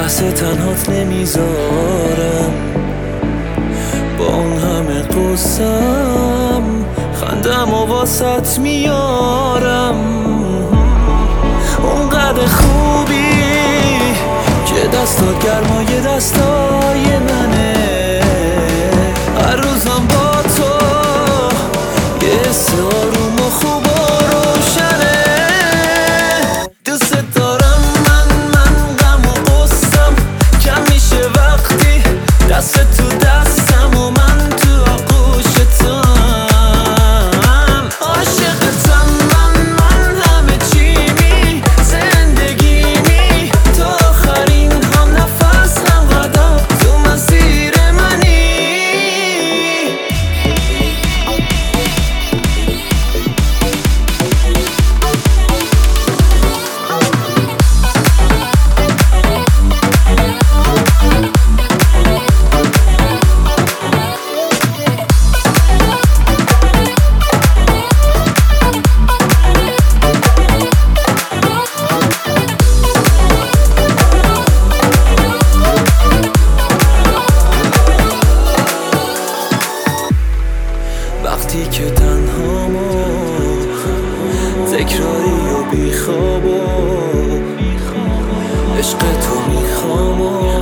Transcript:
بحث تنهات نمیذارم، با اون همه قصم خندم و واسط میارم. اونقدر خوبی که دستات گرمای دستای منه، هر روزم با تو یه حس آروم و خوب و روشنه. دوست دارم من غم و غصم کم میشه وقتی دست تو دستم و من تو آغوش توام. عاشقتم من همه چیمی، زندگیمی، تو آخرین هم نفس هم قدم تو مسیر منی. وقتی که تنهام و تکراری و بیخواب و عشق تو میخوام